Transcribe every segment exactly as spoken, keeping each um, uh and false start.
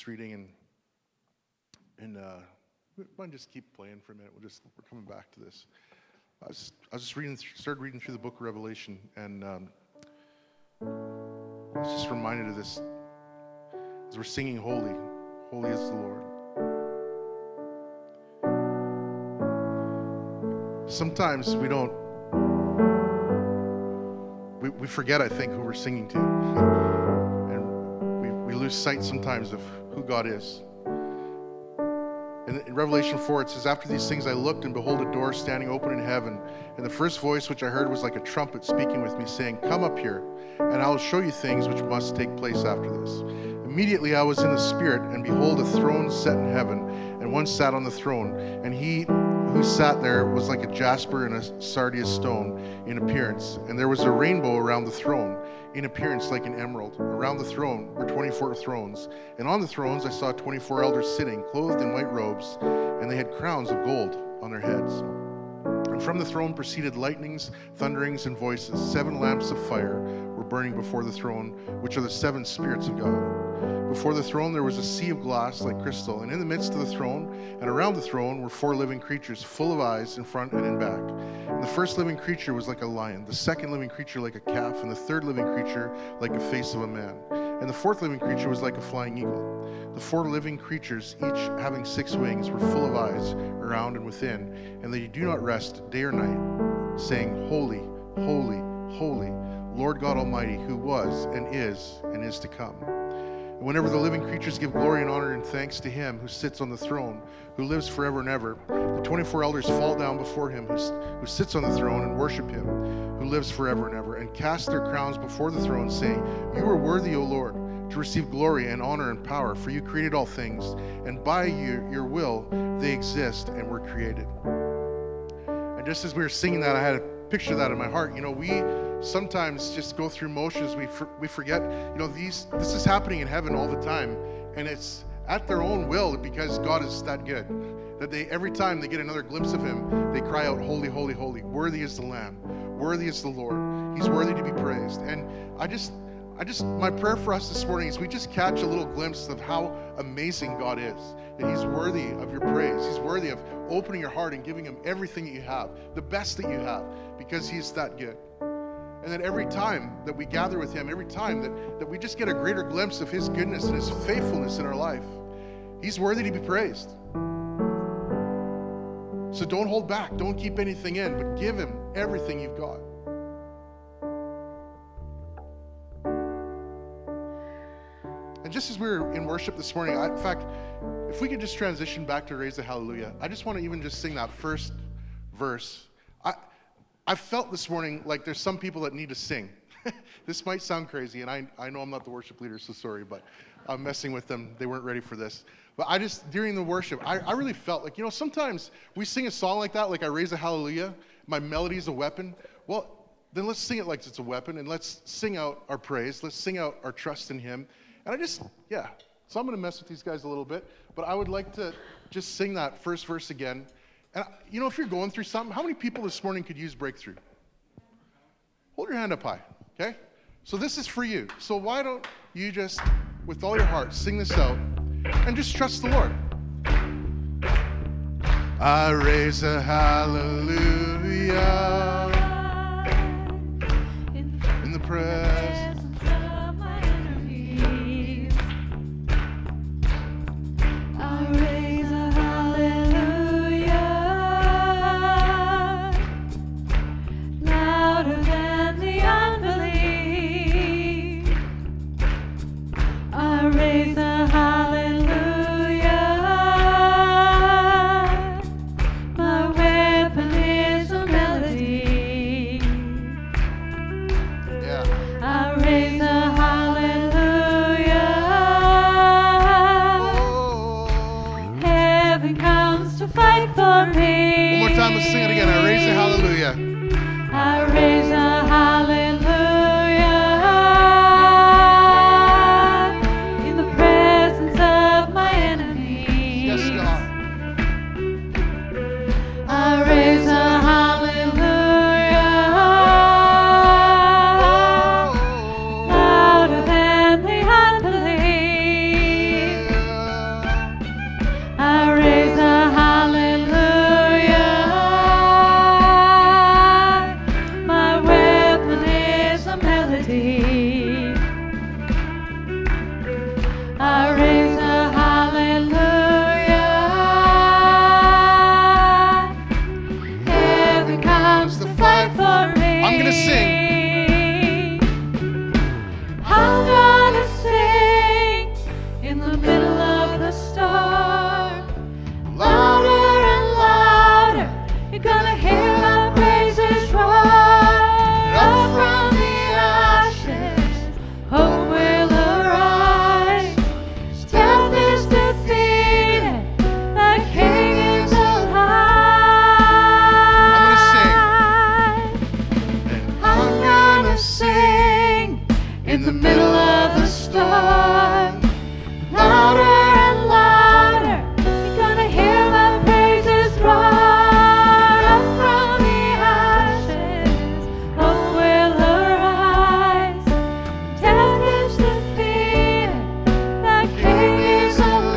reading, and and uh, we might just keep playing for a minute. We'll just we're coming back to this. I was I was just reading, started reading through the book of Revelation, and um, I was just reminded of this as we're singing, "Holy, holy is the Lord." Sometimes we don't. We, we forget, I think, who we're singing to. And we, we lose sight sometimes of who God is. In, in Revelation four, it says, "After these things I looked, and behold, a door standing open in heaven. And the first voice which I heard was like a trumpet speaking with me, saying, 'Come up here, and I will show you things which must take place after this.' Immediately I was in the Spirit, and behold, a throne set in heaven, and one sat on the throne. And he who sat there was like a jasper and a sardius stone in appearance. And there was a rainbow around the throne, in appearance like an emerald. Around the throne were twenty-four thrones. And on the thrones I saw twenty-four elders sitting, clothed in white robes, and they had crowns of gold on their heads. And from the throne proceeded lightnings, thunderings, and voices. Seven lamps of fire were burning before the throne, which are the seven spirits of God. Before the throne there was a sea of glass like crystal, and in the midst of the throne and around the throne were four living creatures, full of eyes in front and in back. And the first living creature was like a lion, the second living creature like a calf, and the third living creature like the face of a man. And the fourth living creature was like a flying eagle. The four living creatures, each having six wings, were full of eyes around and within, and they do not rest day or night, saying, 'Holy, holy, holy, Lord God Almighty, who was and is and is to come.' And whenever the living creatures give glory and honor and thanks to him who sits on the throne, who lives forever and ever, the twenty-four elders fall down before him who, who sits on the throne and worship him who lives forever and ever, and cast their crowns before the throne, saying, 'You are worthy, O Lord, to receive glory and honor and power, for you created all things, and by you, your will they exist and were created.'" And just as we were singing that, I had a picture of that in my heart. You know, we sometimes just go through motions. We for, we forget, you know, these this is happening in heaven all the time, and it's at their own will, because God is that good, that they every time they get another glimpse of him, they cry out, "Holy, holy, holy, worthy is the Lamb, worthy is the Lord, he's worthy to be praised." And I just I just my prayer for us this morning is we just catch a little glimpse of how amazing God is, that he's worthy of your praise, he's worthy of opening your heart and giving him everything that you have, the best that you have, because he's that good. And that every time that we gather with him, every time that, that we just get a greater glimpse of his goodness and his faithfulness in our life, he's worthy to be praised. So don't hold back. Don't keep anything in, but give him everything you've got. And just as we were in worship this morning, I, in fact, if we could just transition back to Raise the Hallelujah, I just want to even just sing that first verse. I I felt this morning like there's some people that need to sing. This might sound crazy, and I, I know I'm not the worship leader, so sorry, but I'm messing with them. They weren't ready for this. But I just, during the worship, I, I really felt like, you know, sometimes we sing a song like that, like I Raise a Hallelujah, my melody is a weapon. Well, then let's sing it like it's a weapon, and let's sing out our praise. Let's sing out our trust in him. And I just, yeah. So I'm going to mess with these guys a little bit, but I would like to just sing that first verse again. And, you know, if you're going through something, how many people this morning could use breakthrough? Hold your hand up high, okay? So this is for you. So why don't you just, with all your heart, sing this out and just trust the Lord. I raise a hallelujah in the presence of my enemies. I raise a hallelujah louder than the unbelief. I raise a hallelujah. My weapon is a melody. Yeah. I middle of the storm. Louder and louder, you're gonna hear our praises roar. Up from the ashes, hope will arise. Death is defeated, the King is alive. I'm gonna sing in the middle of the storm. Louder and louder, you're gonna hear my praises roar. Up from the ashes, hope will arise. Death is defeated, the King is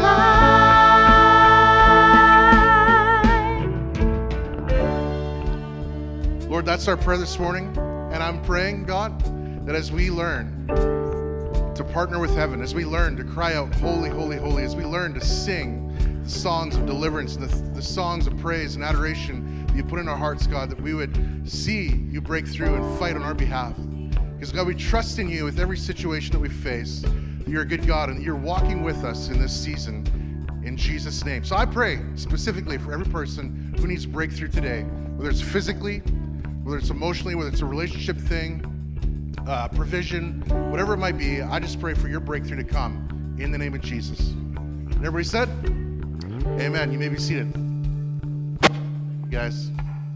alive. Lord, that's our prayer this morning. And I'm praying, God, that as we learn to partner with heaven, as we learn to cry out, holy, holy, holy, as we learn to sing the songs of deliverance and the, the songs of praise and adoration that you put in our hearts, God, that we would see you break through and fight on our behalf. Because, God, we trust in you with every situation that we face, that you're a good God and that you're walking with us in this season in Jesus' name. So I pray specifically for every person who needs breakthrough today, whether it's physically, whether it's emotionally, whether it's a relationship thing, uh, provision, whatever it might be. I just pray for your breakthrough to come in the name of Jesus. And everybody said, amen. You may be seated. Guys,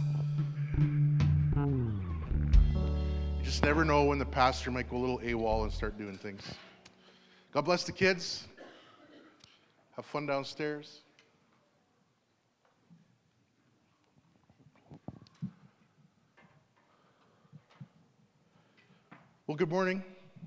you just never know when the pastor might go a little AWOL and start doing things. God bless the kids. Have fun downstairs. Well, good morning.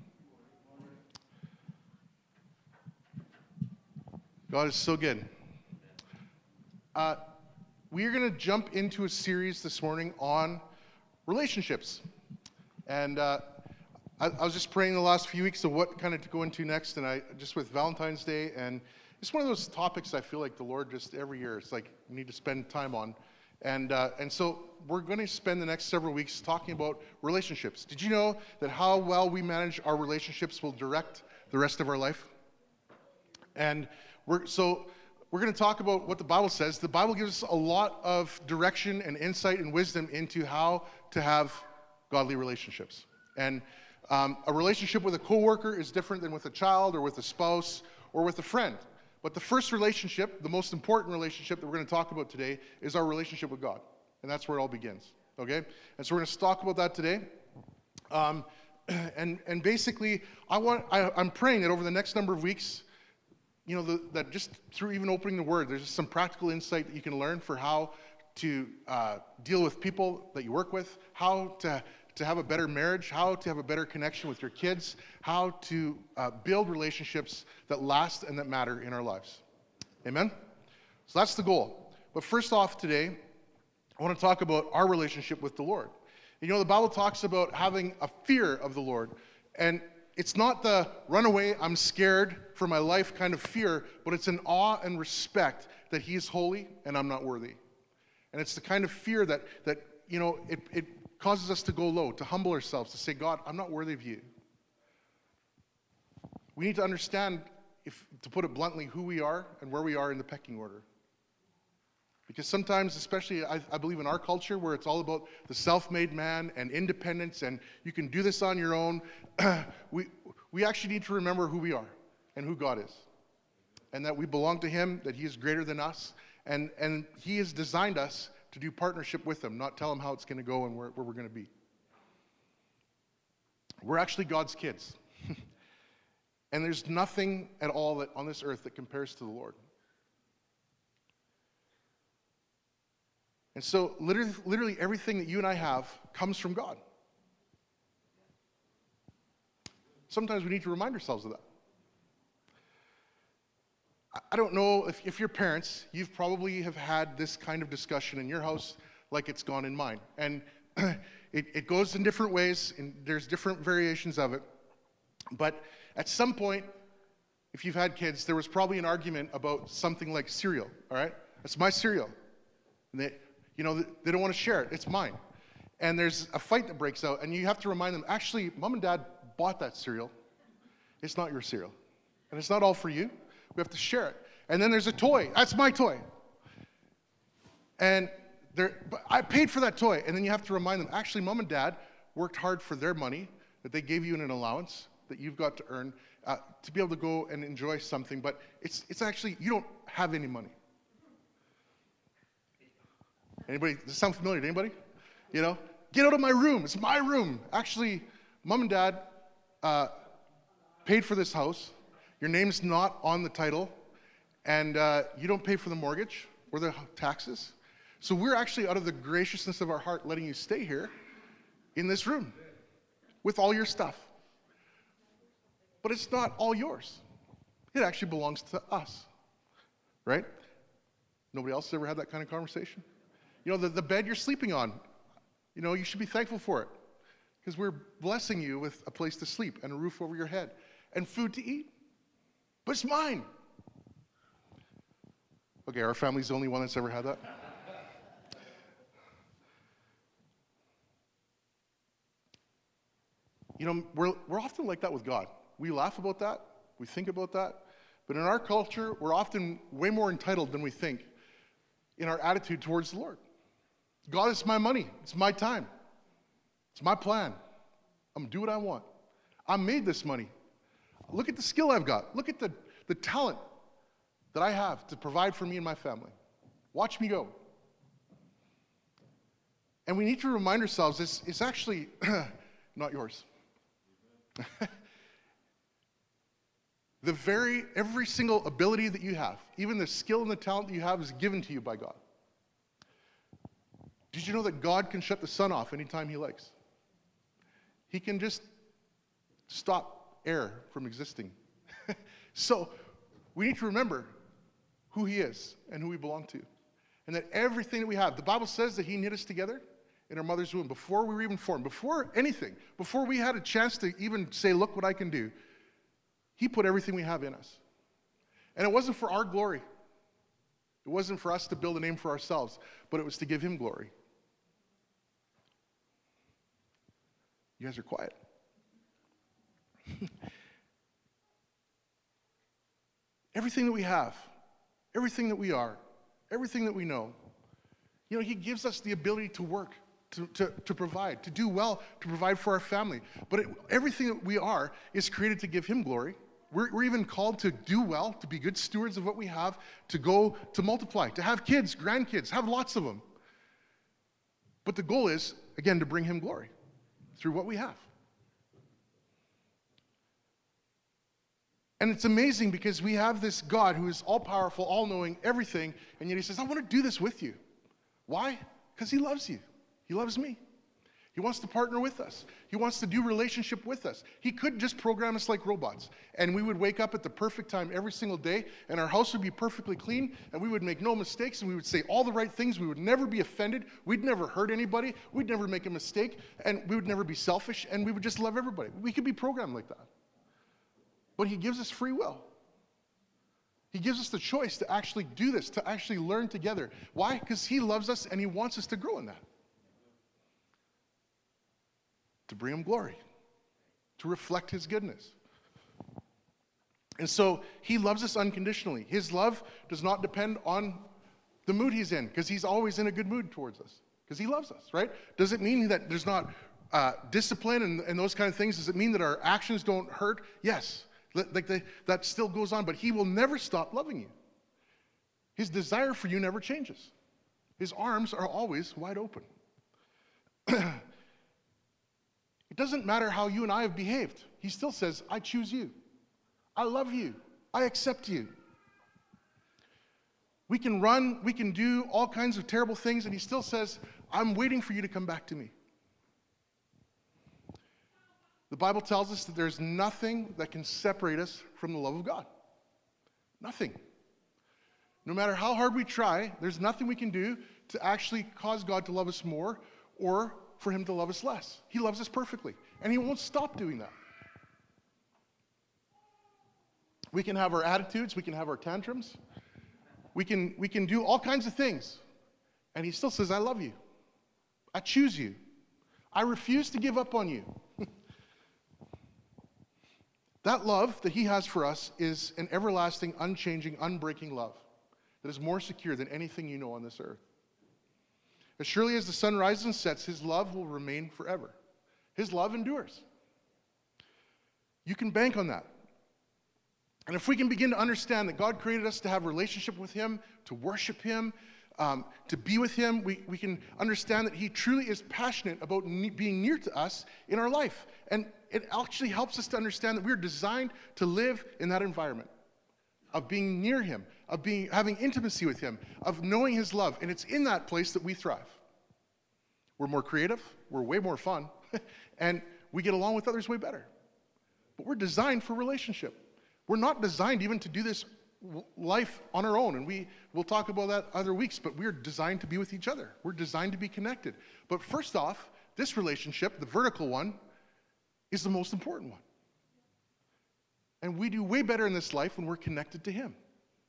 God is so good. Uh, we are going to jump into a series this morning on relationships. And uh, I, I was just praying the last few weeks of what kind of to go into next, and I just with Valentine's Day, and it's one of those topics I feel like the Lord just every year, it's like we need to spend time on. And uh, and so we're going to spend the next several weeks talking about relationships. Did you know that how well we manage our relationships will direct the rest of our life? And we're so we're going to talk about what the Bible says. The Bible gives us a lot of direction and insight and wisdom into how to have godly relationships. And um, a relationship with a coworker is different than with a child or with a spouse or with a friend. But the first relationship, the most important relationship that we're going to talk about today, is our relationship with God. And that's where it all begins, okay? And so we're going to talk about that today. Um, and and basically, I want, I, I'm praying that over the next number of weeks, you know, the, that just through even opening the Word, there's just some practical insight that you can learn for how to uh, deal with people that you work with, how to to have a better marriage, how to have a better connection with your kids, how to uh, build relationships that last and that matter in our lives. Amen? So that's the goal. But first off today, I want to talk about our relationship with the Lord. You know, the Bible talks about having a fear of the Lord. And it's not the run away, I'm scared for my life kind of fear, but it's an awe and respect that He is holy and I'm not worthy. And it's the kind of fear that, that you know, it, it causes us to go low, to humble ourselves, to say, God, I'm not worthy of you. We need to understand, if to put it bluntly, who we are and where we are in the pecking order. Because sometimes, especially I, I believe in our culture, where it's all about the self-made man and independence and you can do this on your own, we we actually need to remember who we are and who God is. And that we belong to Him, that He is greater than us, and, and He has designed us to do partnership with Him, not tell Him how it's going to go and where, where we're going to be. We're actually God's kids. And there's nothing at all that on this earth that compares to the Lord. And so literally, literally everything that you and I have comes from God. Sometimes we need to remind ourselves of that. I don't know if, if you're parents, you've probably have had this kind of discussion in your house like it's gone in mine. And it, it goes in different ways, and there's different variations of it. But at some point, if you've had kids, there was probably an argument about something like cereal, all right? That's my cereal. And they, you know, they don't want to share it. It's mine. And there's a fight that breaks out, and you have to remind them, actually, Mom and Dad bought that cereal. It's not your cereal. And it's not all for you. We have to share it. And then there's a toy. That's my toy. And there, but I paid for that toy. And then you have to remind them, actually, mom and dad worked hard for their money that they gave you in an allowance that you've got to earn uh, to be able to go and enjoy something. But it's it's actually, you don't have any money. Anybody, does this sound familiar to anybody? You know, get out of my room. It's my room. Actually, mom and dad uh, paid for this house. Your name's not on the title. And uh, you don't pay for the mortgage or the taxes. So we're actually, out of the graciousness of our heart, letting you stay here in this room with all your stuff. But it's not all yours. It actually belongs to us, right? Nobody else has ever had that kind of conversation? You know, the, the bed you're sleeping on, you know, you should be thankful for it because we're blessing you with a place to sleep and a roof over your head and food to eat. But it's mine. Okay, our family's the only one that's ever had that. You know, we're, we're often like that with God. We laugh about that, we think about that, but in our culture, we're often way more entitled than we think in our attitude towards the Lord. God, it's my money, it's my time, it's my plan. I'm gonna do what I want. I made this money. Look at the skill I've got. Look at the, the talent that I have to provide for me and my family. Watch me go. And we need to remind ourselves it's, it's actually not yours. The very, every single ability that you have, even the skill and the talent that you have, is given to you by God. Did you know that God can shut the sun off anytime he likes? He can just stop air from existing. So we need to remember who he is and who we belong to. And that everything that we have, the Bible says that he knit us together in our mother's womb before we were even formed, before anything, before we had a chance to even say, look what I can do. He put everything we have in us. And it wasn't for our glory. It wasn't for us to build a name for ourselves, but it was to give him glory. You guys are quiet. Everything that we have, everything that we are, everything that we know, you know, he gives us the ability to work, to, to, to provide, to do well, to provide for our family. But it, everything that we are is created to give him glory. We're, we're even called to do well, to be good stewards of what we have, to go, to multiply, to have kids, grandkids, have lots of them. But the goal is, again, to bring him glory through what we have. And it's amazing because we have this God who is all-powerful, all-knowing, everything, and yet he says, I want to do this with you. Why? Because he loves you. He loves me. He wants to partner with us. He wants to do relationship with us. He could just program us like robots, and we would wake up at the perfect time every single day, and our house would be perfectly clean, and we would make no mistakes, and we would say all the right things. We would never be offended. We'd never hurt anybody. We'd never make a mistake, and we would never be selfish, and we would just love everybody. We could be programmed like that. But he gives us free will. He gives us the choice to actually do this, to actually learn together. Why? Because he loves us, and he wants us to grow in that. To bring him glory, to reflect his goodness. And so he loves us unconditionally. His love does not depend on the mood he's in, because he's always in a good mood towards us, because he loves us, right? Does it mean that there's not uh, discipline and, and those kind of things? Does it mean that our actions don't hurt? Yes, like they, that still goes on, but he will never stop loving you. His desire for you never changes. His arms are always wide open. It doesn't matter how you and I have behaved. He still says, I choose you. I love you. I accept you. We can run, we can do all kinds of terrible things, and he still says, I'm waiting for you to come back to me. The Bible tells us that there's nothing that can separate us from the love of God. Nothing. No matter how hard we try, there's nothing we can do to actually cause God to love us more or for him to love us less. He loves us perfectly, and he won't stop doing that. We can have our attitudes, we can have our tantrums, we can, we can do all kinds of things, and he still says, I love you. I choose you. I refuse to give up on you. That love that he has for us is an everlasting, unchanging, unbreaking love that is more secure than anything you know on this earth. As surely as the sun rises and sets, his love will remain forever. His love endures. You can bank on that. And if we can begin to understand that God created us to have a relationship with him, to worship him, um, to be with him, we, we can understand that he truly is passionate about ne- being near to us in our life. And it actually helps us to understand that we're designed to live in that environment of being near him, of being having intimacy with him, of knowing his love. And it's in that place that we thrive. We're more creative, we're way more fun, and we get along with others way better. But we're designed for relationship. We're not designed even to do this life on our own, and we will talk about that other weeks, but we're designed to be with each other. We're designed to be connected. But first off, this relationship, the vertical one, is the most important one. And we do way better in this life when we're connected to him.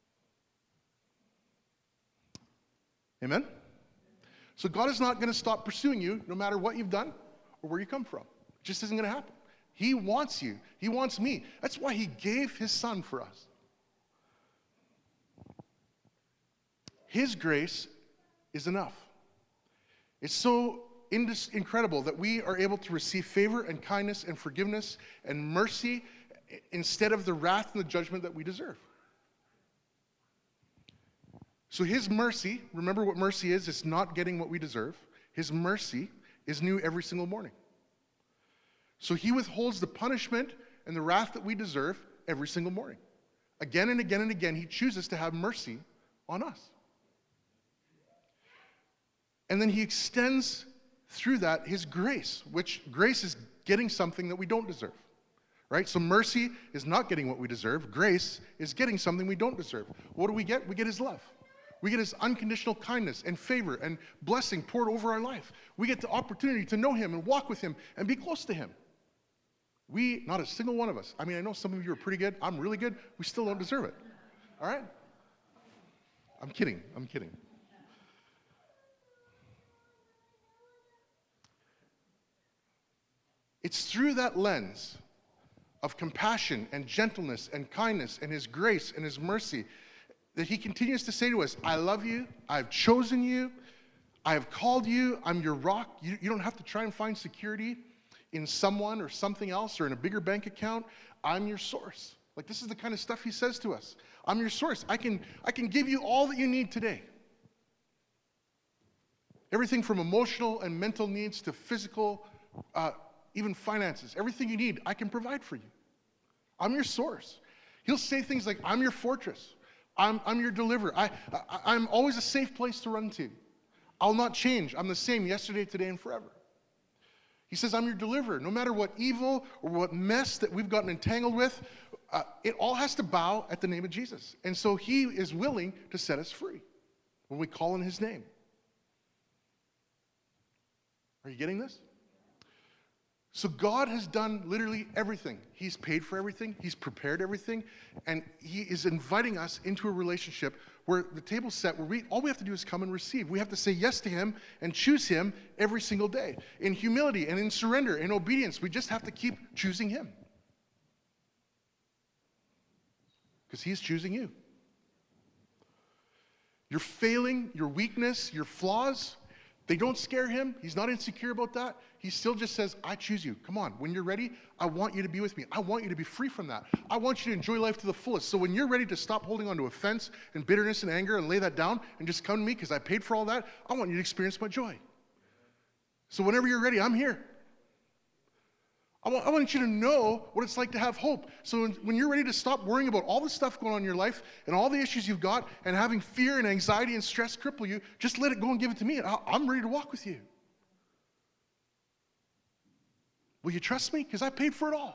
Amen? So God is not going to stop pursuing you no matter what you've done or where you come from. It just isn't going to happen. He wants you. He wants me. That's why he gave his son for us. His grace is enough. It's so indis- incredible that we are able to receive favor and kindness and forgiveness and mercy instead of the wrath and the judgment that we deserve. So his mercy, remember what mercy is, it's not getting what we deserve. His mercy is new every single morning. So he withholds the punishment and the wrath that we deserve every single morning. Again and again and again, he chooses to have mercy on us. And then he extends through that his grace, which grace is getting something that we don't deserve. Right? So mercy is not getting what we deserve. Grace is getting something we don't deserve. What do we get? We get his love. We get his unconditional kindness and favor and blessing poured over our life. We get the opportunity to know him and walk with him and be close to him. We, not a single one of us, I mean, I know some of you are pretty good. I'm really good. We still don't deserve it. All right? I'm kidding. I'm kidding. It's through that lens of compassion and gentleness and kindness and his grace and his mercy that he continues to say to us, I love you, I've chosen you, I have called you, I'm your rock. You, you don't have to try and find security in someone or something else or in a bigger bank account. I'm your source. Like, this is the kind of stuff he says to us. I'm your source. I can, I can give you all that you need today. Everything from emotional and mental needs to physical, uh, even finances. Everything you need, I can provide for you. I'm your source. He'll say things like, I'm your fortress. I'm, I'm your deliverer. I, I, I'm always a safe place to run to. I'll not change. I'm the same yesterday, today, and forever. He says, I'm your deliverer. No matter what evil or what mess that we've gotten entangled with, uh, it all has to bow at the name of Jesus. And so he is willing to set us free when we call on his name. Are you getting this? So God has done literally everything. He's paid for everything. He's prepared everything. And he is inviting us into a relationship where the table's set, where we all we have to do is come and receive. We have to say yes to him and choose him every single day. In humility and in surrender and obedience, we just have to keep choosing him. Because he's choosing you. Your failing, your weakness, your flaws, they don't scare him. He's not insecure about that. He still just says, I choose you. Come on. When you're ready, I want you to be with me. I want you to be free from that. I want you to enjoy life to the fullest. So when you're ready to stop holding on to offense and bitterness and anger and lay that down and just come to me because I paid for all that, I want you to experience my joy. So whenever you're ready, I'm here. I want, I want you to know what it's like to have hope. So when, when you're ready to stop worrying about all the stuff going on in your life and all the issues you've got and having fear and anxiety and stress cripple you, just let it go and give it to me. And I'll, I'm ready to walk with you. Will you trust me? Because I paid for it all.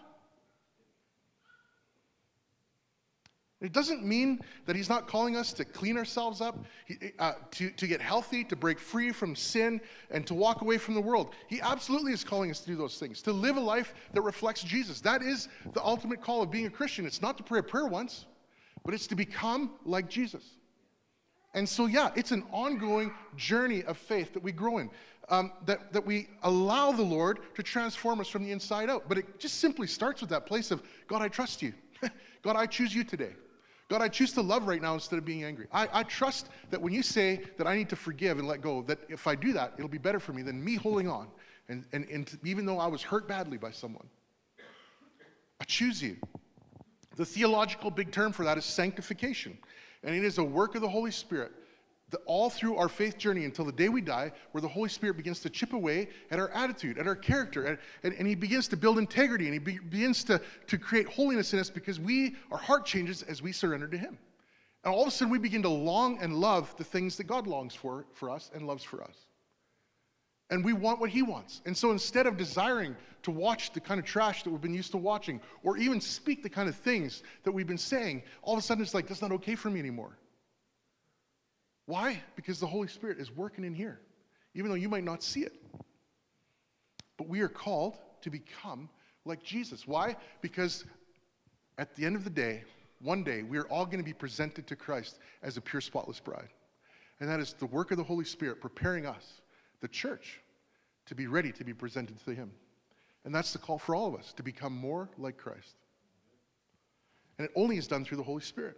It doesn't mean that he's not calling us to clean ourselves up, uh, to, to get healthy, to break free from sin, and to walk away from the world. He absolutely is calling us to do those things, to live a life that reflects Jesus. That is the ultimate call of being a Christian. It's not to pray a prayer once, but it's to become like Jesus. And so, yeah, it's an ongoing journey of faith that we grow in, um, that, that we allow the Lord to transform us from the inside out. But it just simply starts with that place of, God, I trust you. God, I choose you today. God, I choose to love right now instead of being angry. I, I trust that when you say that I need to forgive and let go, that if I do that, it'll be better for me than me holding on. And, and, and even though I was hurt badly by someone, I choose you. The theological big term for that is sanctification. And it is a work of the Holy Spirit that all through our faith journey until the day we die, where the Holy Spirit begins to chip away at our attitude, at our character, and, and, and he begins to build integrity, and he be, begins to, to create holiness in us because we, our heart changes as we surrender to him. And all of a sudden we begin to long and love the things that God longs for for us and loves for us. And we want what he wants. And so instead of desiring to watch the kind of trash that we've been used to watching, or even speak the kind of things that we've been saying, all of a sudden it's like, that's not okay for me anymore. Why? Because the Holy Spirit is working in here, even though you might not see it. But we are called to become like Jesus. Why? Because at the end of the day, one day, we are all going to be presented to Christ as a pure, spotless bride. And that is the work of the Holy Spirit preparing us, the church, to be ready to be presented to him. And that's the call for all of us, to become more like Christ. And it only is done through the Holy Spirit.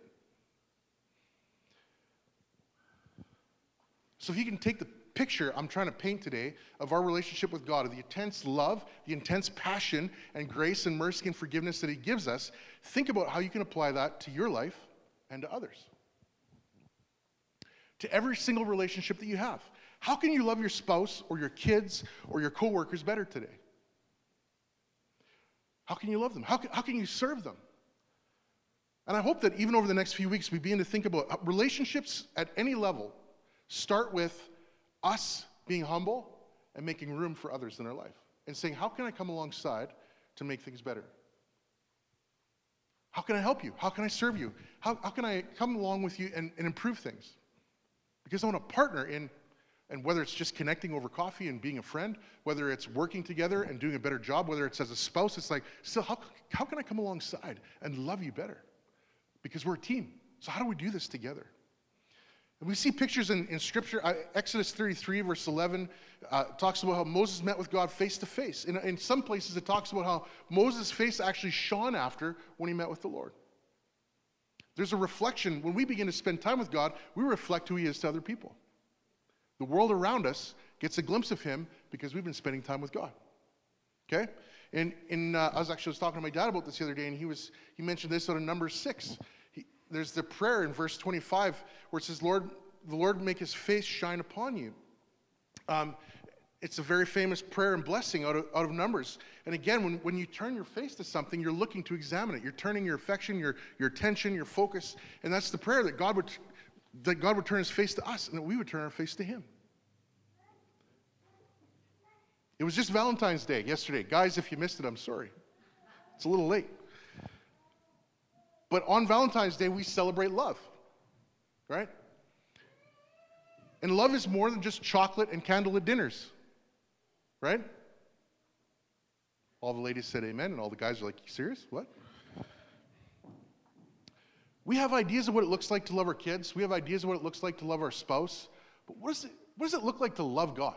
So if you can take the picture I'm trying to paint today of our relationship with God, of the intense love, the intense passion and grace and mercy and forgiveness that he gives us, think about how you can apply that to your life and to others. To every single relationship that you have. How can you love your spouse or your kids or your coworkers better today? How can you love them? How can, how can you serve them? And I hope that even over the next few weeks, we begin to think about relationships at any level start with us being humble and making room for others in our life. And saying, how can I come alongside to make things better? How can I help you? How can I serve you? How, how can I come along with you and, and improve things? Because I want to partner in, and whether it's just connecting over coffee and being a friend, whether it's working together and doing a better job, whether it's as a spouse, it's like, still, how, how can I come alongside and love you better? Because we're a team. So how do we do this together? And we see pictures in, in Scripture. Uh, Exodus thirty-three, verse eleven, uh, talks about how Moses met with God face to face. In, in some places, it talks about how Moses' face actually shone after when he met with the Lord. There's a reflection. When we begin to spend time with God, we reflect who he is to other people. The world around us gets a glimpse of him because we've been spending time with God. Okay? And in, uh, I was actually was talking to my dad about this the other day, and he was he mentioned this out of Numbers six. There's the prayer in verse twenty-five where it says, Lord, the Lord make his face shine upon you. Um, it's a very famous prayer and blessing out of, out of Numbers. And again, when, when you turn your face to something, you're looking to examine it. You're turning your affection, your, your attention, your focus. And that's the prayer that God would that God would turn his face to us and that we would turn our face to him. It was just Valentine's Day yesterday. Guys, if you missed it, I'm sorry. It's a little late. But on Valentine's Day, we celebrate love, right? And love is more than just chocolate and candlelit dinners, right? All the ladies said amen, and all the guys are like, you serious? What? We have ideas of what it looks like to love our kids. We have ideas of what it looks like to love our spouse. But what, is it, what does it look like to love God?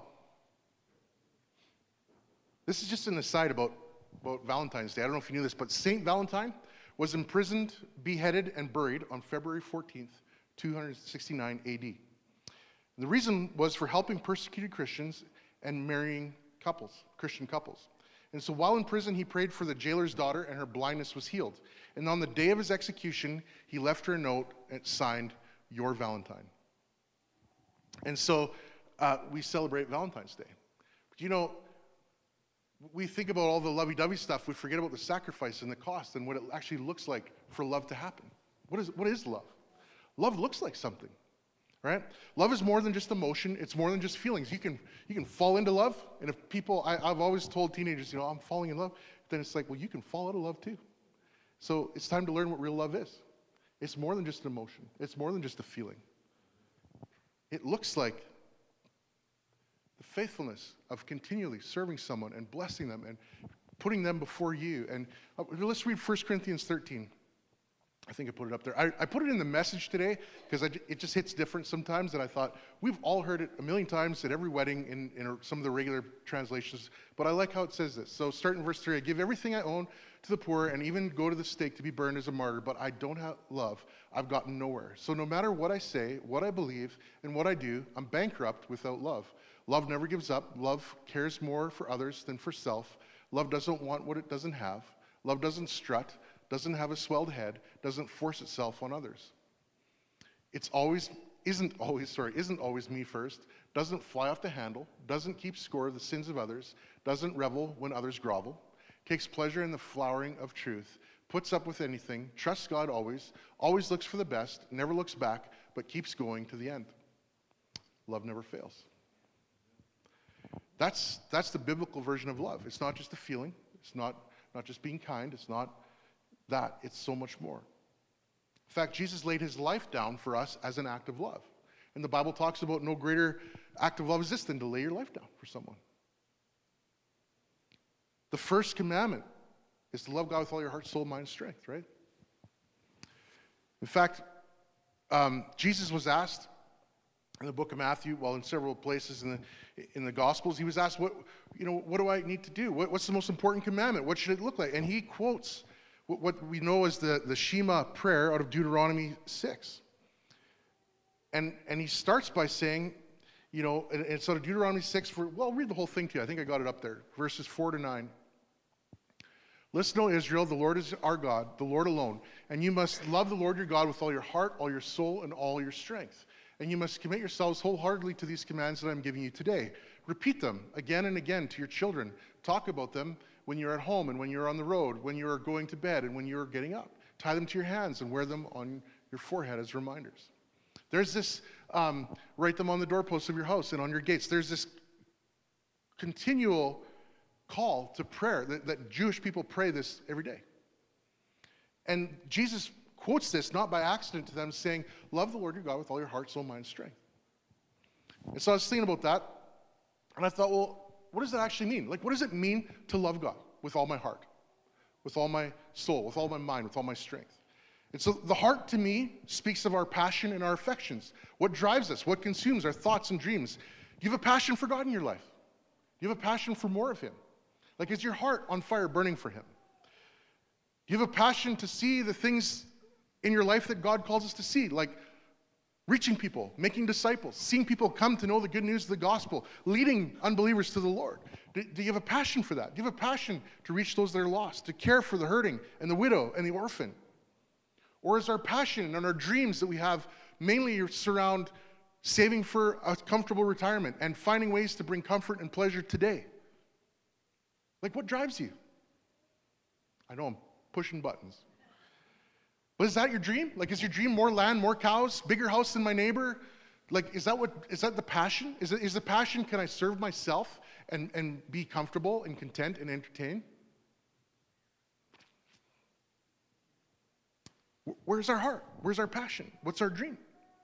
This is just an aside about, about Valentine's Day. I don't know if you knew this, but Saint Valentine was imprisoned, beheaded, and buried on February fourteenth, two sixty-nine A D. And the reason was for helping persecuted Christians and marrying couples, Christian couples. And so while in prison, he prayed for the jailer's daughter, and her blindness was healed. And on the day of his execution, he left her a note and signed, "Your Valentine." And so uh, we celebrate Valentine's Day. But you know, we think about all the lovey-dovey stuff. We forget about the sacrifice and the cost and what it actually looks like for love to happen. What is, what is love? Love looks like something, right? Love is more than just emotion. It's more than just feelings. You can you can fall into love. And if people, I, I've always told teenagers, you know, I'm falling in love. Then it's like, well, you can fall out of love too. So it's time to learn what real love is. It's more than just an emotion. It's more than just a feeling. It looks like the faithfulness of continually serving someone and blessing them and putting them before you. And uh, let's read First Corinthians thirteen. I think I put it up there. I, I put it in the message today because it just hits different sometimes. And I thought, we've all heard it a million times at every wedding in, in some of the regular translations. But I like how it says this. So start in verse three. I give everything I own to the poor and even go to the stake to be burned as a martyr. But I don't have love. I've gotten nowhere. So no matter what I say, what I believe, and what I do, I'm bankrupt without love. Love never gives up. Love cares more for others than for self. Love doesn't want what it doesn't have. Love doesn't strut, doesn't have a swelled head, doesn't force itself on others. It's always, isn't always, sorry, isn't always me first, doesn't fly off the handle, doesn't keep score of the sins of others, doesn't revel when others grovel, takes pleasure in the flowering of truth, puts up with anything, trusts God always, always looks for the best, never looks back, but keeps going to the end. Love never fails. That's, that's the biblical version of love. It's not just a feeling. It's not, not just being kind. It's not that. It's so much more. In fact, Jesus laid his life down for us as an act of love. And the Bible talks about no greater act of love is this than to lay your life down for someone. The first commandment is to love God with all your heart, soul, mind, strength, right? In fact, um, Jesus was asked in the book of Matthew, well, in several places in the in the Gospels, he was asked, "What, you know, what do I need to do? What, what's the most important commandment? What should it look like?" And he quotes what, what we know as the, the Shema prayer out of Deuteronomy six. And and he starts by saying, you know, and it's out of Deuteronomy six. For well, I'll read the whole thing to you. I think I got it up there, verses four to nine. Listen, O Israel, the Lord is our God, the Lord alone, and you must love the Lord your God with all your heart, all your soul, and all your strength. And you must commit yourselves wholeheartedly to these commands that I'm giving you today. Repeat them again and again to your children. Talk about them when you're at home and when you're on the road, when you're going to bed and when you're getting up. Tie them to your hands and wear them on your forehead as reminders. There's this, um, write them on the doorposts of your house and on your gates. There's this continual call to prayer that, that Jewish people pray this every day. And Jesus quotes this not by accident to them, saying, love the Lord your God with all your heart, soul, mind, strength. And so I was thinking about that, and I thought, well, what does that actually mean? Like, what does it mean to love God with all my heart, with all my soul, with all my mind, with all my strength? And so the heart, to me, speaks of our passion and our affections. What drives us? What consumes our thoughts and dreams? Do you have a passion for God in your life? Do you have a passion for more of him? Like, is your heart on fire burning for him? Do you have a passion to see the things in your life that God calls us to see, like reaching people, making disciples, seeing people come to know the good news of the gospel, leading unbelievers to the Lord? Do, do you have a passion for that? Do you have a passion to reach those that are lost, to care for the hurting and the widow and the orphan? Or is our passion and our dreams that we have mainly surround saving for a comfortable retirement and finding ways to bring comfort and pleasure today? Like, what drives you? I know I'm pushing buttons. But is that your dream? Like, is your dream more land, more cows, bigger house than my neighbor? Like, is that what, is that the passion? Is it, is the passion, can I serve myself and, and be comfortable and content and entertained? Where's our heart? Where's our passion? What's our dream?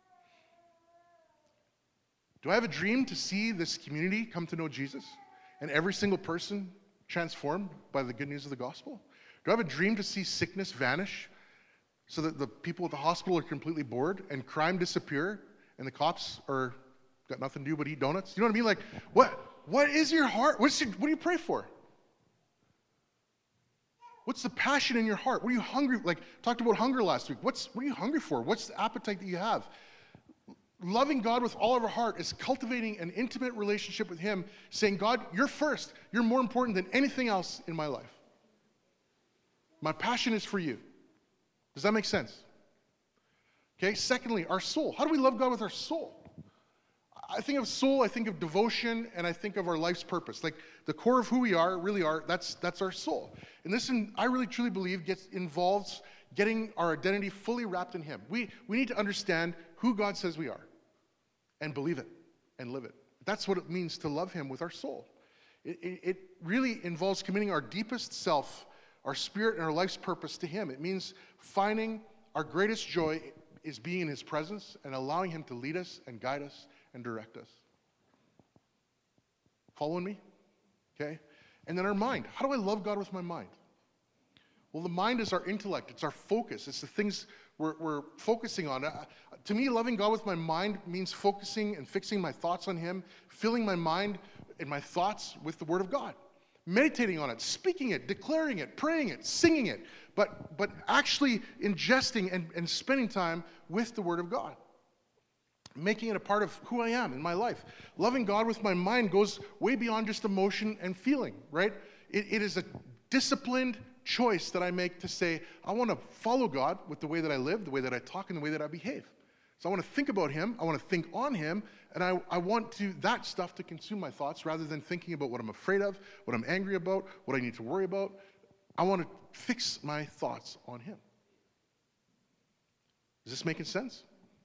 Do I have a dream to see this community come to know Jesus and every single person transformed by the good news of the gospel? Do I have a dream to see sickness vanish so that the people at the hospital are completely bored and crime disappear and the cops are got nothing to do but eat donuts? You know what I mean? Like, what what is your heart? What's your, what do you pray for? What's the passion in your heart? What are you hungry? Like, talked about hunger last week. What's what are you hungry for? What's the appetite that you have? Loving God with all of our heart is cultivating an intimate relationship with him, saying, God, you're first. You're more important than anything else in my life. My passion is for you. Does that make sense? Okay, secondly, our soul. How do we love God with our soul? I think of soul, I think of devotion, and I think of our life's purpose. Like, the core of who we are, really are, that's that's our soul. And this, I really truly believe, gets involves getting our identity fully wrapped in him. We, we need to understand who God says we are and believe it and live it. That's what it means to love him with our soul. It, it, it really involves committing our deepest self, our spirit, and our life's purpose to him. It means finding our greatest joy is being in his presence and allowing him to lead us and guide us and direct us. Following me? Okay? And then our mind. How do I love God with my mind? Well, the mind is our intellect. It's our focus. It's the things we're, we're focusing on. Uh, to me, loving God with my mind means focusing and fixing my thoughts on Him, filling my mind and my thoughts with the Word of God, meditating on it, speaking it, declaring it, praying it, singing it, but, but actually ingesting and, and spending time with the Word of God, making it a part of who I am in my life. Loving God with my mind goes way beyond just emotion and feeling, right? It, it is a disciplined choice that I make to say, I want to follow God with the way that I live, the way that I talk, and the way that I behave. So I want to think about Him, I want to think on Him, and I, I want to that stuff to consume my thoughts rather than thinking about what I'm afraid of, what I'm angry about, what I need to worry about. I want to fix my thoughts on Him. Is this making sense?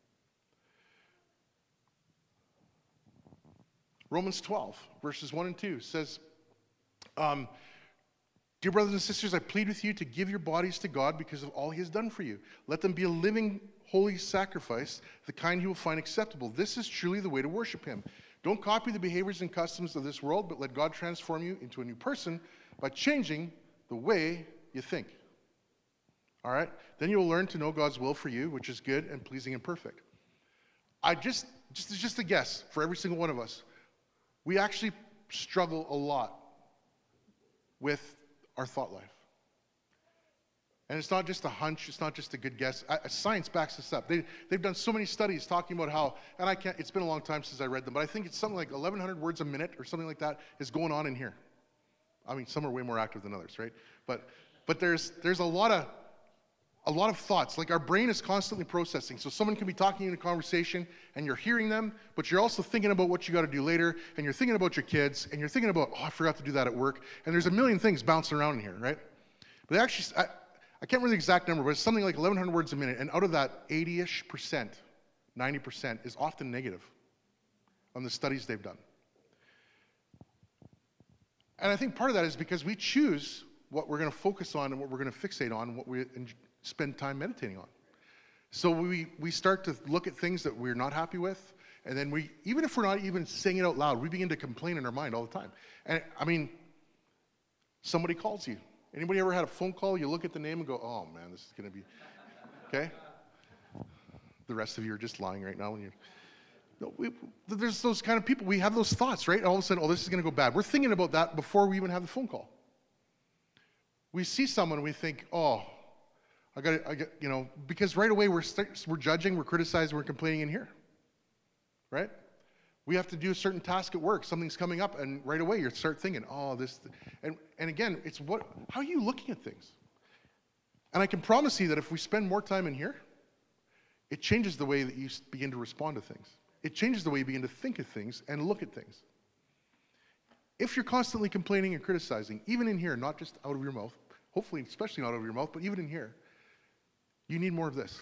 Romans twelve, verses one and two says, um, Dear brothers and sisters, I plead with you to give your bodies to God because of all He has done for you. Let them be a living, holy sacrifice, the kind He will find acceptable. This is truly the way to worship Him. Don't copy the behaviors and customs of this world, but let God transform you into a new person by changing the way you think. All right? Then you'll learn to know God's will for you, which is good and pleasing and perfect. I just, just, it's just a guess for every single one of us. We actually struggle a lot with our thought life. And it's not just a hunch, it's not just a good guess. I, science backs this up. They, they've done so many studies talking about how, and I can't, it's been a long time since I read them, but I think it's something like eleven hundred words a minute or something like that is going on in here. I mean, some are way more active than others, right? But but there's there's a lot of a lot of thoughts. Like our brain is constantly processing. So someone can be talking in a conversation and you're hearing them, but you're also thinking about what you got to do later, and you're thinking about your kids, and you're thinking about, oh, I forgot to do that at work. And there's a million things bouncing around in here, right? But actually, I, I can't remember the exact number, but it's something like eleven hundred words a minute. And out of that, eighty-ish percent, ninety percent is often negative on the studies they've done. And I think part of that is because we choose what we're going to focus on and what we're going to fixate on and what we spend time meditating on. So we, we start to look at things that we're not happy with, and then we, even if we're not even saying it out loud, we begin to complain in our mind all the time. And I mean, somebody calls you. Anybody ever had a phone call? You look at the name and go, oh man, this is going to be, okay? The rest of you are just lying right now. When you're, no, we, there's those kind of people. We have those thoughts, right? And all of a sudden, oh, this is going to go bad. We're thinking about that before we even have the phone call. We see someone and we think, oh, I got, I got, you know, because right away we're st- we're judging, we're criticizing, we're complaining in here, right? We have to do a certain task at work. Something's coming up, and right away you start thinking, oh, this, and and again, it's what, how are you looking at things? And I can promise you that if we spend more time in here, it changes the way that you begin to respond to things. It changes the way you begin to think of things and look at things. If you're constantly complaining and criticizing, even in here, not just out of your mouth, hopefully, especially not out of your mouth, but even in here, you need more of this.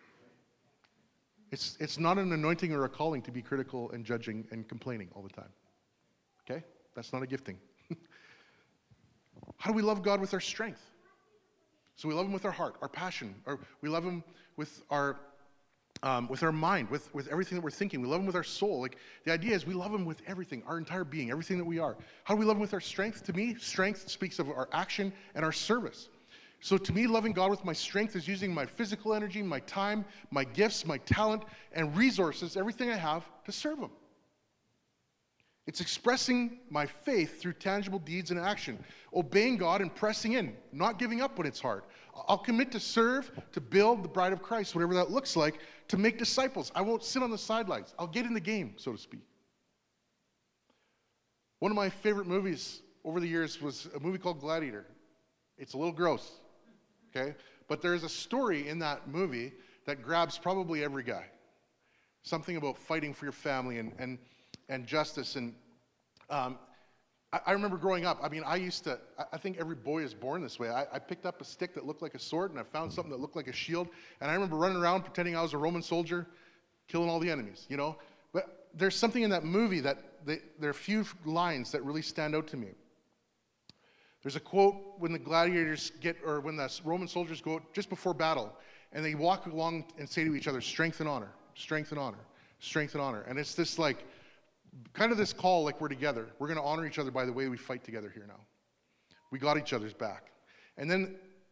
It's, it's not an anointing or a calling to be critical and judging and complaining all the time. Okay? That's not a gifting. How do we love God with our strength? So we love Him with our heart, our passion, or we love Him with our um, with our mind, with, with everything that we're thinking. We love Him with our soul. Like the idea is we love Him with everything, our entire being, everything that we are. How do we love Him with our strength? To me, strength speaks of our action and our service. So to me, loving God with my strength is using my physical energy, my time, my gifts, my talent, and resources, everything I have, to serve Him. It's expressing my faith through tangible deeds and action, obeying God and pressing in, not giving up when it's hard. I'll commit to serve, to build the bride of Christ, whatever that looks like, to make disciples. I won't sit on the sidelines. I'll get in the game, so to speak. One of my favorite movies over the years was a movie called Gladiator. It's a little gross, okay? But there's a story in that movie that grabs probably every guy. Something about fighting for your family and and and justice. And um, I, I remember growing up, I mean, I used to, I, I think every boy is born this way. I, I picked up a stick that looked like a sword, and I found something that looked like a shield, and I remember running around pretending I was a Roman soldier, killing all the enemies, you know? But there's something in that movie that, they, there are a few lines that really stand out to me. There's a quote when the gladiators get, or when the Roman soldiers go out just before battle, and they walk along and say to each other, strength and honor, strength and honor, strength and honor. And it's this like, kind of this call like we're together. We're going to honor each other by the way we fight together here now. We got each other's back. And then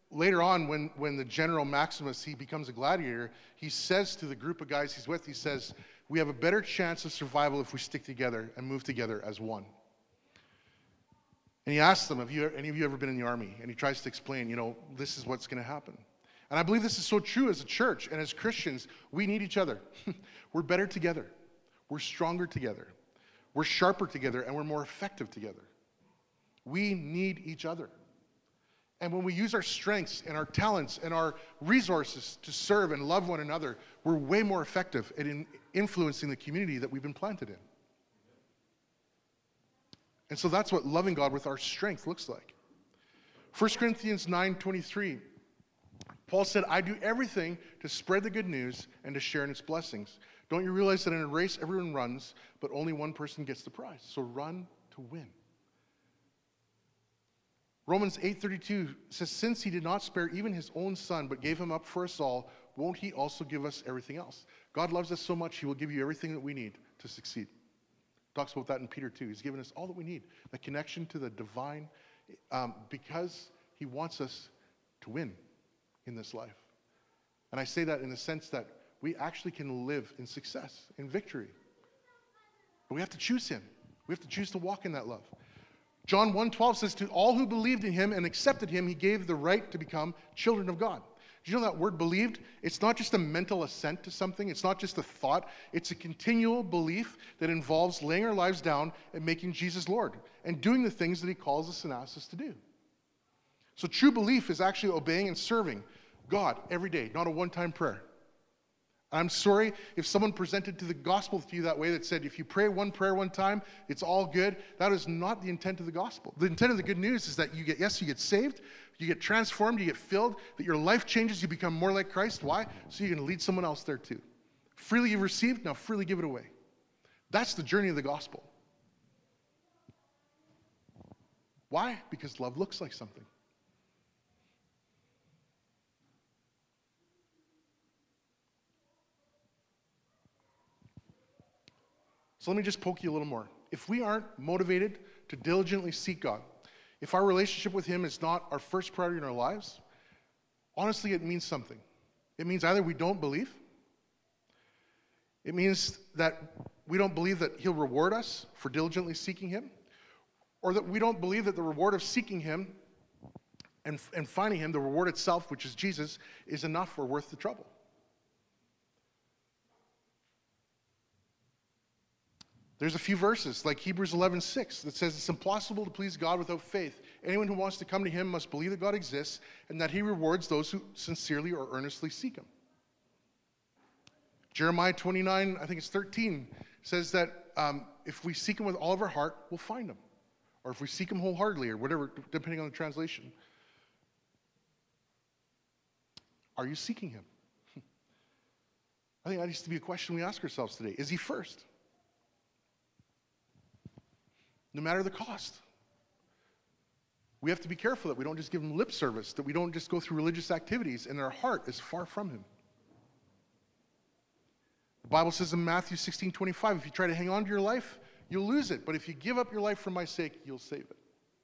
later on, when, when the General Maximus, he becomes a gladiator, he says to the group of guys he's with, he says, we have a better chance of survival if we stick together and move together as one. And he asks them, have you, any of you ever been in the army? And he tries to explain, you know, this is what's going to happen. And I believe this is so true as a church and as Christians. We need each other. We're better together. We're stronger together. We're sharper together, and we're more effective together. We need each other. And when we use our strengths and our talents and our resources to serve and love one another, we're way more effective at in influencing the community that we've been planted in. And so that's what loving God with our strength looks like. First Corinthians nine twenty-three, Paul said, I do everything to spread the good news and to share in its blessings. Don't you realize that in a race everyone runs, but only one person gets the prize? So run to win. Romans eight thirty-two says, since he did not spare even his own son, but gave him up for us all, won't he also give us everything else? God loves us so much, he will give you everything that we need to succeed. Talks about that in Peter two. He's given us all that we need, the connection to the divine, um, because he wants us to win in this life. And I say that in the sense that we actually can live in success, in victory. But we have to choose him. We have to choose to walk in that love. John one twelve says, to all who believed in him and accepted him, he gave the right to become children of God. Do you know that word believed? It's not just a mental assent to something. It's not just a thought. It's a continual belief that involves laying our lives down and making Jesus Lord and doing the things that he calls us and asks us to do. So true belief is actually obeying and serving God every day, not a one-time prayer. I'm sorry if someone presented to the gospel to you that way, that said, if you pray one prayer one time, it's all good. That is not the intent of the gospel. The intent of the good news is that you get, yes, you get saved, you get transformed, you get filled, that your life changes, you become more like Christ. Why? So you can lead someone else there too. Freely you've received, now freely give it away. That's the journey of the gospel. Why? Because love looks like something. So let me just poke you a little more. If we aren't motivated to diligently seek God, if our relationship with him is not our first priority in our lives, honestly, it means something. It means either we don't believe, it means that we don't believe that he'll reward us for diligently seeking him, or that we don't believe that the reward of seeking him and, and finding him, the reward itself, which is Jesus, is enough or worth the trouble. There's a few verses, like Hebrews eleven six, that says it's impossible to please God without faith. Anyone who wants to come to him must believe that God exists and that he rewards those who sincerely or earnestly seek him. Jeremiah twenty-nine, I think it's thirteen, says that um, if we seek him with all of our heart, we'll find him. Or if we seek him wholeheartedly, or whatever, depending on the translation. Are you seeking him? I think that needs to be a question we ask ourselves today. Is he first? No matter the cost. We have to be careful that we don't just give him lip service, that we don't just go through religious activities and our heart is far from him. The Bible says in Matthew sixteen twenty-five, if you try to hang on to your life, you'll lose it. But if you give up your life for my sake, you'll save it.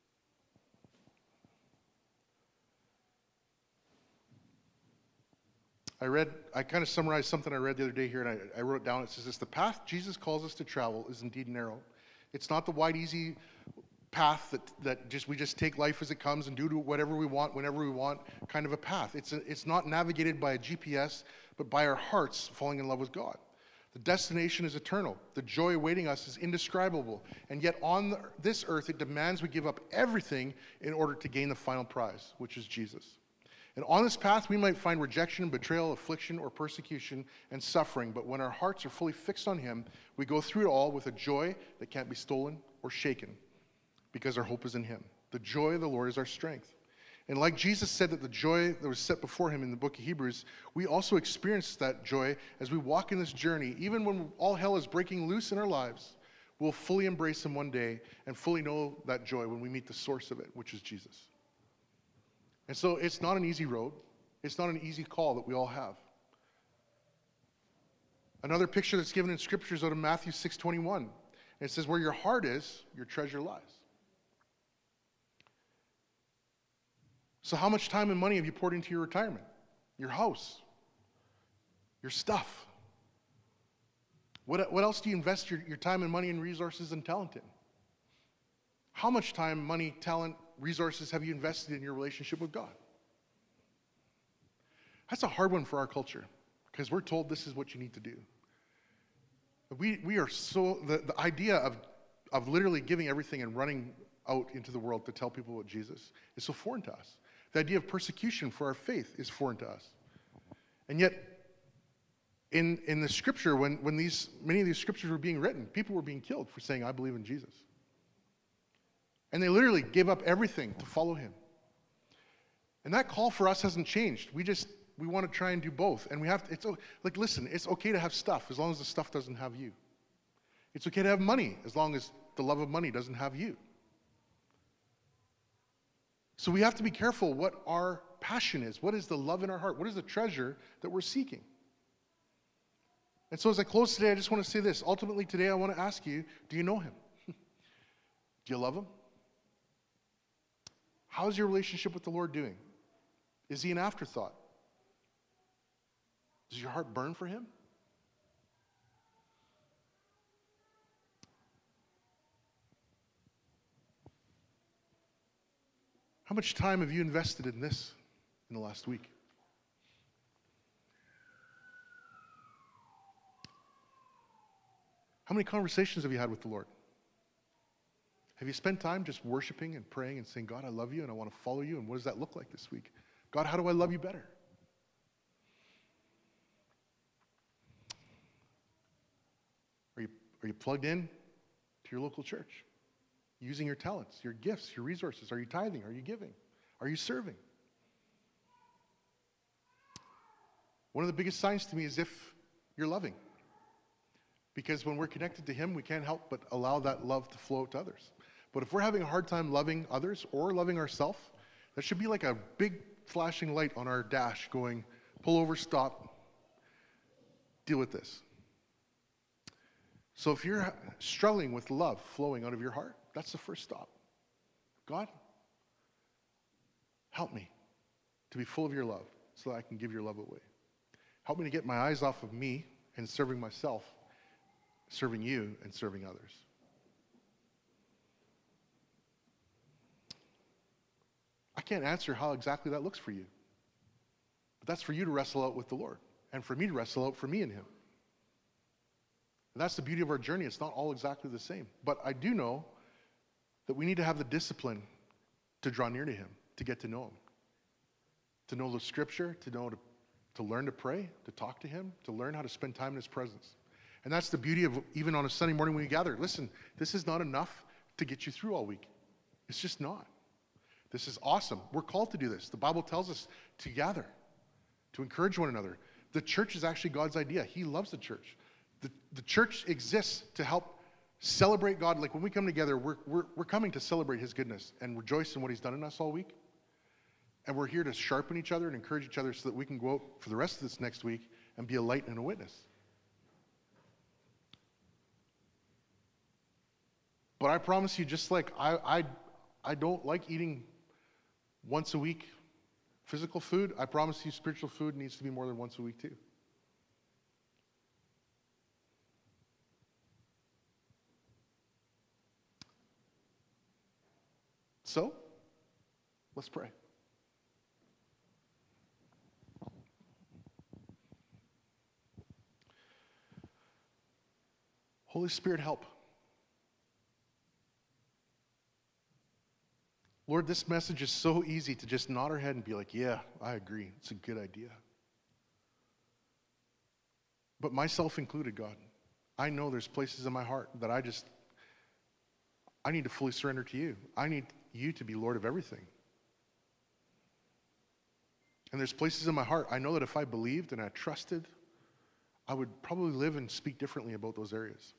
I read, I kind of summarized something I read the other day here, and I, I wrote it down. It says this: the path Jesus calls us to travel is indeed narrow. It's not the wide, easy path that, that just we just take life as it comes and do whatever we want, whenever we want, kind of a path. It's, a, it's not navigated by a G P S, but by our hearts falling in love with God. The destination is eternal. The joy awaiting us is indescribable. And yet on the, this earth, it demands we give up everything in order to gain the final prize, which is Jesus. And on this path, we might find rejection, betrayal, affliction, or persecution and suffering. But when our hearts are fully fixed on him, we go through it all with a joy that can't be stolen or shaken, because our hope is in him. The joy of the Lord is our strength. And like Jesus said that the joy that was set before him in the book of Hebrews, we also experience that joy as we walk in this journey. Even when all hell is breaking loose in our lives, we'll fully embrace him one day and fully know that joy when we meet the source of it, which is Jesus. And so it's not an easy road. It's not an easy call that we all have. Another picture that's given in Scripture is out of Matthew six twenty-one. And it says, where your heart is, your treasure lies. So how much time and money have you poured into your retirement? Your house? Your stuff? What, what else do you invest your, your time and money and resources and talent in? How much time, money, talent, resources have you invested in your relationship with God? That's a hard one for our culture because we're told this is what you need to do. We, we are so, the, the idea of, of literally giving everything and running out into the world to tell people about Jesus is so foreign to us. The idea of persecution for our faith is foreign to us. And yet, in, in the scripture, when, when these many of these scriptures were being written, people were being killed for saying, I believe in Jesus. And they literally gave up everything to follow him. And that call for us hasn't changed. We just, we want to try and do both. And we have to, it's like, listen, it's okay to have stuff as long as the stuff doesn't have you. It's okay to have money as long as the love of money doesn't have you. So we have to be careful what our passion is. What is the love in our heart? What is the treasure that we're seeking? And so as I close today, I just want to say this. Ultimately today, I want to ask you, do you know him? Do you love him? How's your relationship with the Lord doing? Is he an afterthought? Does your heart burn for him? How much time have you invested in this in the last week? How many conversations have you had with the Lord? Have you spent time just worshiping and praying and saying, God, I love you and I want to follow you, and what does that look like this week? God, how do I love you better? Are you, are you plugged in to your local church? Using your talents, your gifts, your resources? Are you tithing? Are you giving? Are you serving? One of the biggest signs to me is if you're loving. Because when we're connected to him, we can't help but allow that love to flow out to others. But if we're having a hard time loving others or loving ourselves, that should be like a big flashing light on our dash going, pull over, stop, deal with this. So if you're struggling with love flowing out of your heart, that's the first stop. God, help me to be full of your love so that I can give your love away. Help me to get my eyes off of me and serving myself, serving you and serving others. I can't answer how exactly that looks for you. But that's for you to wrestle out with the Lord and for me to wrestle out for me and him. And that's the beauty of our journey. It's not all exactly the same. But I do know that we need to have the discipline to draw near to him, to get to know him, to know the scripture, to know to, to learn to pray, to talk to him, to learn how to spend time in his presence. And that's the beauty of even on a Sunday morning when we gather. Listen, this is not enough to get you through all week. It's just not. This is awesome. We're called to do this. The Bible tells us to gather, to encourage one another. The church is actually God's idea. He loves the church. The, the church exists to help celebrate God. Like when we come together, we're, we're, we're coming to celebrate his goodness and rejoice in what he's done in us all week. And we're here to sharpen each other and encourage each other so that we can go out for the rest of this next week and be a light and a witness. But I promise you, just like I, I, I don't like eating once a week physical food, I promise you spiritual food needs to be more than once a week too. So, let's pray. Holy Spirit, help. Lord, this message is so easy to just nod our head and be like, yeah, I agree. It's a good idea. But myself included, God, I know there's places in my heart that I just, I need to fully surrender to you. I need you to be Lord of everything. And there's places in my heart, I know that if I believed and I trusted, I would probably live and speak differently about those areas.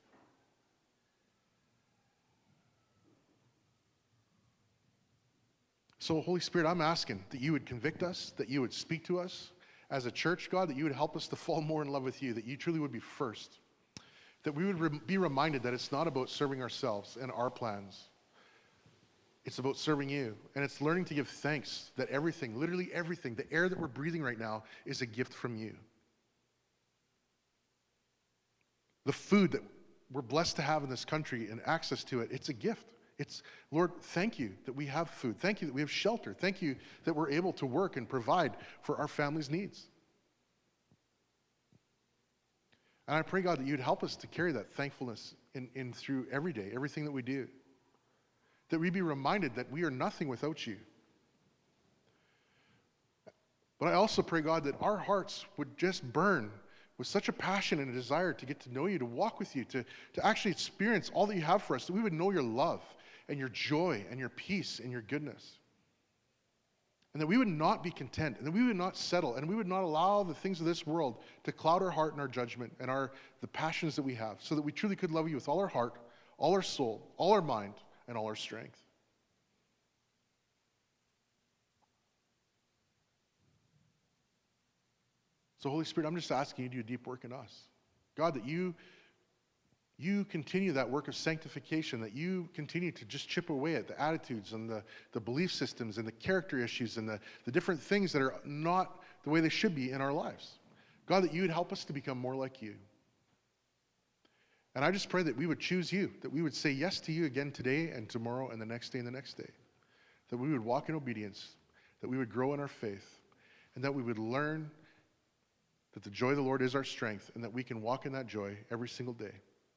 So, Holy Spirit, I'm asking that you would convict us, that you would speak to us as a church, God, that you would help us to fall more in love with you, that you truly would be first, that we would re- be reminded that it's not about serving ourselves and our plans, It's about serving you. And it's learning to give thanks that everything, literally everything, the air that we're breathing right now is a gift from you. The food that we're blessed to have in this country and access to it, it's a gift. It's, Lord, thank you that we have food. Thank you that we have shelter. Thank you that we're able to work and provide for our family's needs. And I pray, God, that you'd help us to carry that thankfulness in, in through every day, everything that we do. That we be reminded that we are nothing without you. But I also pray, God, that our hearts would just burn with such a passion and a desire to get to know you, to walk with you, to, to actually experience all that you have for us, that we would know your love and your joy and your peace and your goodness. And that we would not be content, and that we would not settle, and we would not allow the things of this world to cloud our heart and our judgment and our the passions that we have, so that we truly could love you with all our heart, all our soul, all our mind, and all our strength. So Holy Spirit, I'm just asking you to do a deep work in us. God, that you, you continue that work of sanctification, that you continue to just chip away at the attitudes and the, the belief systems and the character issues and the, the different things that are not the way they should be in our lives. God, that you would help us to become more like you. And I just pray that we would choose you, that we would say yes to you again today and tomorrow and the next day and the next day. That we would walk in obedience, that we would grow in our faith, and that we would learn that the joy of the Lord is our strength, and that we can walk in that joy every single day.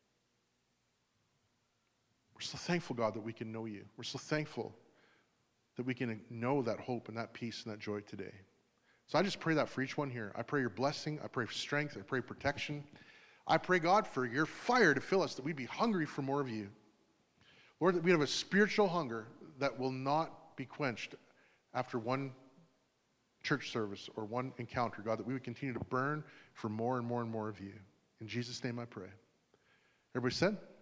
We're so thankful, God, that we can know you. We're so thankful that we can know that hope and that peace and that joy today. So I just pray that for each one here. I pray your blessing. I pray for strength. I pray protection. I pray, God, for your fire to fill us, that we'd be hungry for more of you. Lord, that we have a spiritual hunger that will not be quenched after one church service or one encounter, God, that we would continue to burn for more and more and more of you. In Jesus' name I pray. Everybody said?